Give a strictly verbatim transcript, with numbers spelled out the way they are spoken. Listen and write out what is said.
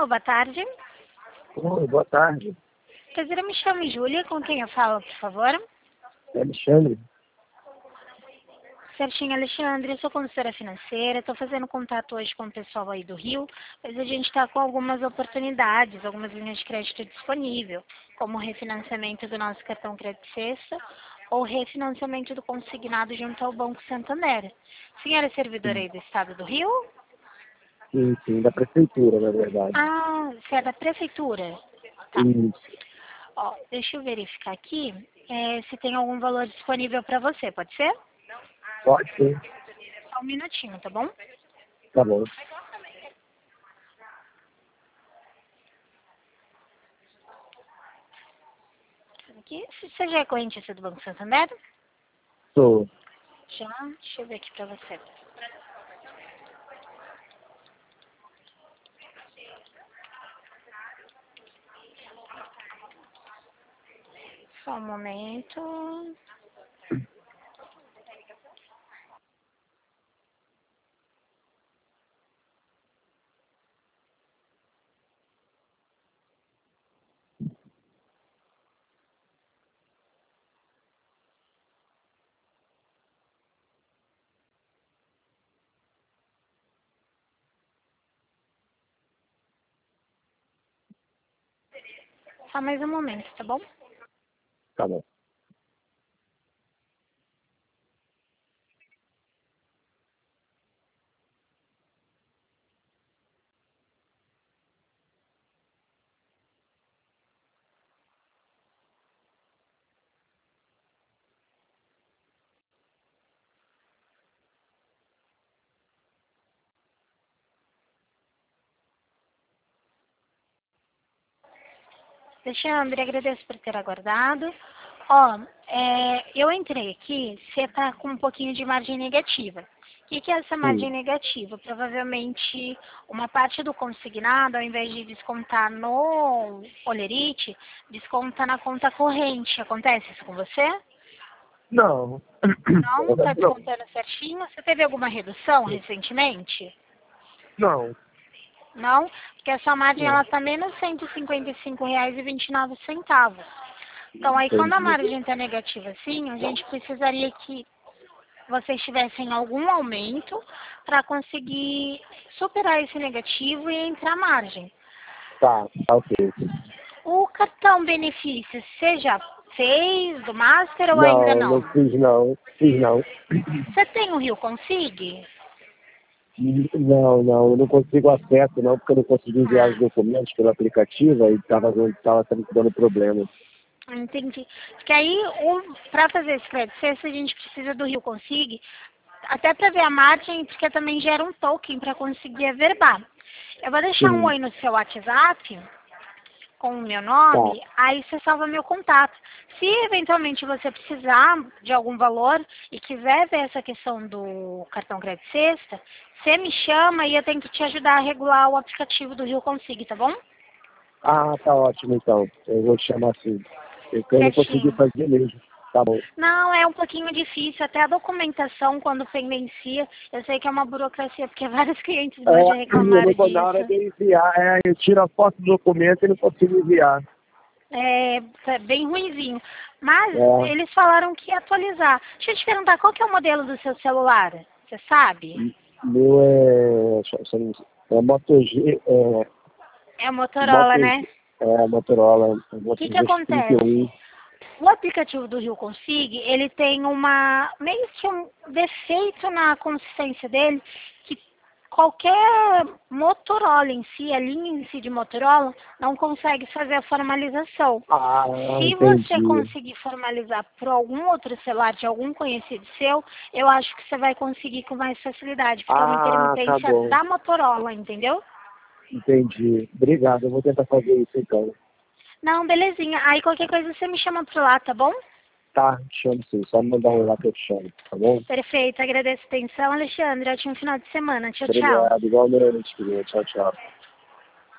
Alô, boa tarde. Oi, boa tarde. Prazer, eu me chamo Júlia, com quem eu falo, por favor? É Alexandre. Certinho, Alexandre, eu sou consultora financeira, estou fazendo contato hoje com o pessoal aí do Rio, mas a gente está com algumas oportunidades, algumas linhas de crédito disponível, como refinanciamento do nosso cartão Crédito Sexta ou refinanciamento do consignado junto ao Banco Santander. A senhora é servidora Sim, aí do Estado do Rio? sim, sim, da prefeitura, na verdade. Ah, você é da prefeitura? Tá. Isso. Ó, deixa eu verificar aqui é, se tem algum valor disponível para você, pode ser? Pode ser. Só um minutinho, tá bom? Tá bom. Aqui, você já é correntista do Banco Santander? Sou. Já? Deixa eu ver aqui pra você. Só um momento. Só mais um momento, tá bom? Tá bom. Alexandre, agradeço por ter aguardado. Ó, é, eu entrei aqui, você tá com um pouquinho de margem negativa. O que, que é essa margem Sim. negativa? Provavelmente uma parte do consignado, ao invés de descontar no Olerite, desconta na conta corrente. Acontece isso com você? Não. Na Não, tá verdade, não. descontando certinho. Você teve alguma redução recentemente? Não. Não, porque a sua margem ela Não. está menos cento e cinquenta e cinco reais e vinte e nove centavos. Então aí quando a Entendi. margem está negativa assim, a gente precisaria que vocês tivessem algum aumento para conseguir superar esse negativo e entrar margem. Tá, tá ok. O cartão benefícios, você já fez do Master ou ainda Não, não? não fiz não. Fiz não. Você tem o Rio Consig? Não, não, eu não consigo acesso não, porque eu não consegui enviar os Ah, documentos pelo aplicativo e estava tava, tava dando problema. entendi. Porque aí, para fazer esse crédito sexto, a gente precisa do Rio Consig, até para ver a margem, porque também gera um token para conseguir averbar. Eu vou deixar um Sim, oi no seu WhatsApp com o meu tá. nome, aí você salva meu contato. Se eventualmente você precisar de algum valor e quiser ver essa questão do cartão crédito sexta, você me chama e eu tenho que te ajudar a regular o aplicativo do Rio Consig, tá bom? Ah, tá ótimo então. Eu vou te chamar assim. Porque eu não consegui Certinho. fazer mesmo. Tá bom. Não, é um pouquinho difícil, até a documentação quando pendencia, eu sei que é uma burocracia, porque vários clientes meus já É, eu reclamaram não, na hora disso. de enviar, é, eu tiro a foto do documento e não consigo enviar. É, é bem ruinzinho. Mas É, eles falaram que ia atualizar. Deixa eu te perguntar, qual que é o modelo do seu celular? Você sabe? meu é. só- só- É Moto G, é, É o Motorola, Moto né? G, é Motorola, é O Moto que que G trinta e um. acontece? O aplicativo do Rio Consig, ele tem uma, meio que um defeito na consistência dele, que qualquer Motorola em si, a linha em si de Motorola, não consegue fazer a formalização. Ah, Se você entendi. conseguir formalizar por algum outro celular de algum conhecido seu, eu acho que você vai conseguir com mais facilidade, porque é uma Ah, tá intermitência bom. da Motorola, entendeu? Entendi. Obrigado, eu vou tentar fazer isso então. Não, belezinha. Aí qualquer coisa você me chama por lá, tá bom? Tá, chamo sim. Só me mandar um lá que eu te chamo, tá bom? Perfeito, agradeço a atenção, Alexandre. Ótimo final de semana. Tchau, tchau. Obrigado, igualmente, querido. Tchau, tchau.